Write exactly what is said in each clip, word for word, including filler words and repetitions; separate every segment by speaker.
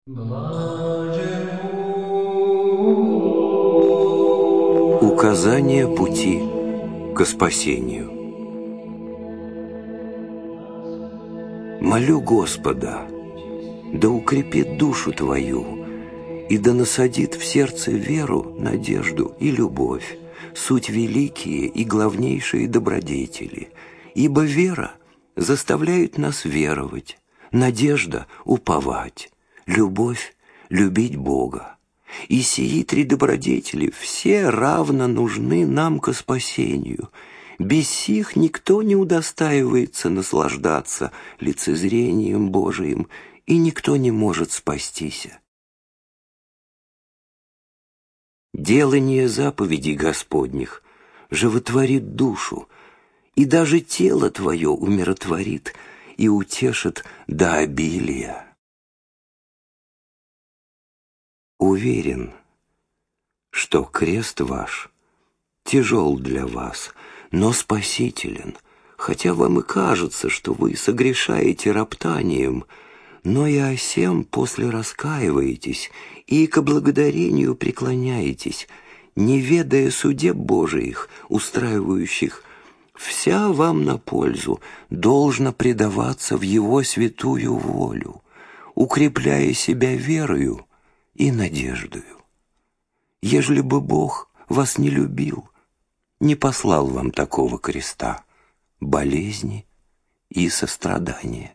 Speaker 1: Указание пути ко спасению. Молю Господа, да укрепит душу твою, и да насадит в сердце веру, надежду и любовь, суть великие и главнейшие добродетели, ибо вера заставляет нас веровать, надежда — уповать, любовь — любить Бога. И сии три добродетели все равно нужны нам ко спасению. Без сих никто не удостаивается наслаждаться лицезрением Божиим, и никто не может спастися. Делание заповедей Господних животворит душу, и даже тело твое умиротворит и утешит до обилия. Уверен, что крест ваш тяжел для вас, но спасителен, хотя вам и кажется, что вы согрешаете роптанием, но и о сем после раскаиваетесь и ко благодарению преклоняетесь, не ведая судеб Божиих, устраивающих вся вам на пользу, должно предаваться в Его святую волю, укрепляя себя верою и надеждою. Ежели бы Бог вас не любил, не послал вам такого креста, болезни и сострадания.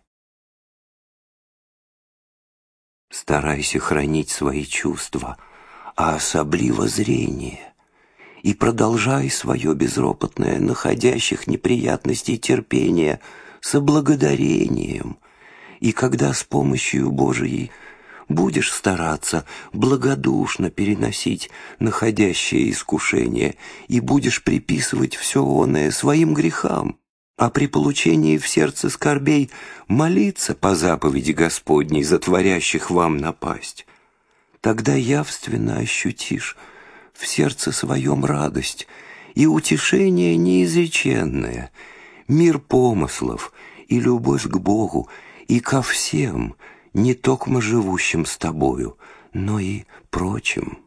Speaker 1: Старайся хранить свои чувства, а особливо зрение, и продолжай свое безропотное, находящих неприятностей терпение со благодарением, и когда с помощью Божией будешь стараться благодушно переносить находящее искушение и будешь приписывать все оное своим грехам, а при получении в сердце скорбей молиться по заповеди Господней, затворящих вам напасть, тогда явственно ощутишь в сердце своем радость и утешение неизреченное, мир помыслов и любовь к Богу и ко всем, не токмо живущим с тобою, но и прочим.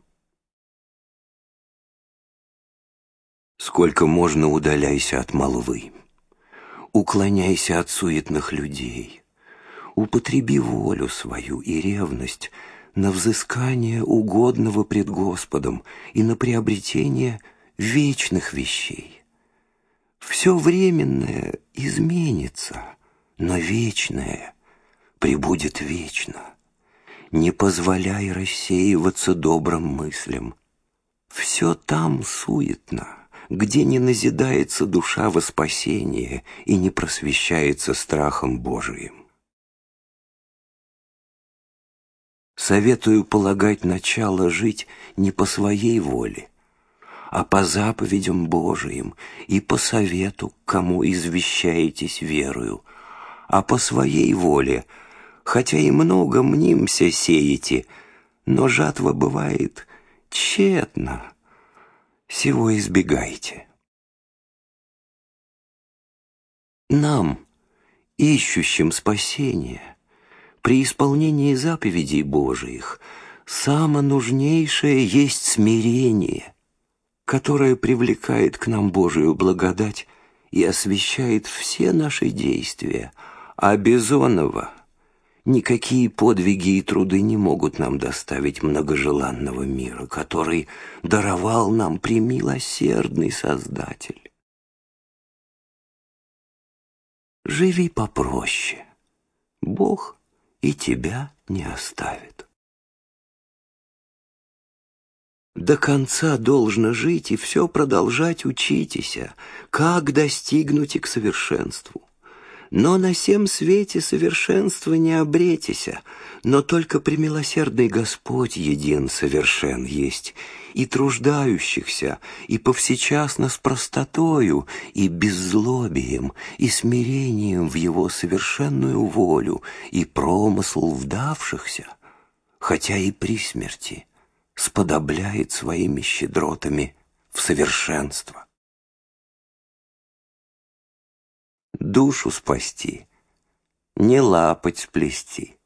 Speaker 1: Сколько можно удаляйся от молвы, уклоняйся от суетных людей, употреби волю свою и ревность на взыскание угодного пред Господом и на приобретение вечных вещей. Все временное изменится, но вечное пребудет вечно. Не позволяй рассеиваться добрым мыслям. Все там суетно, где не назидается душа во спасение и не просвещается страхом Божиим. Советую полагать начало жить не по своей воле, а по заповедям Божиим и по совету, кому извещаетесь верою, а по своей воле, хотя и много мнимся сеете, но жатва бывает тщетна. Сего избегайте. Нам, ищущим спасения, при исполнении заповедей Божиих, само нужнейшее есть смирение, которое привлекает к нам Божию благодать и освящает все наши действия, а без оного никакие подвиги и труды не могут нам доставить многожеланного мира, который даровал нам премилосердный Создатель. Живи попроще, Бог и тебя не оставит. До конца должно жить и все продолжать учитеся, как достигнуть и к совершенству. Но на сем свете совершенства не обретеся, но только премилосердный Господь един совершен есть, и труждающихся, и повсечасно с простотою, и беззлобием, и смирением в Его совершенную волю, и промысл вдавшихся, хотя и при смерти, сподобляет своими щедротами в совершенство. Душу спасти, не лапоть сплести,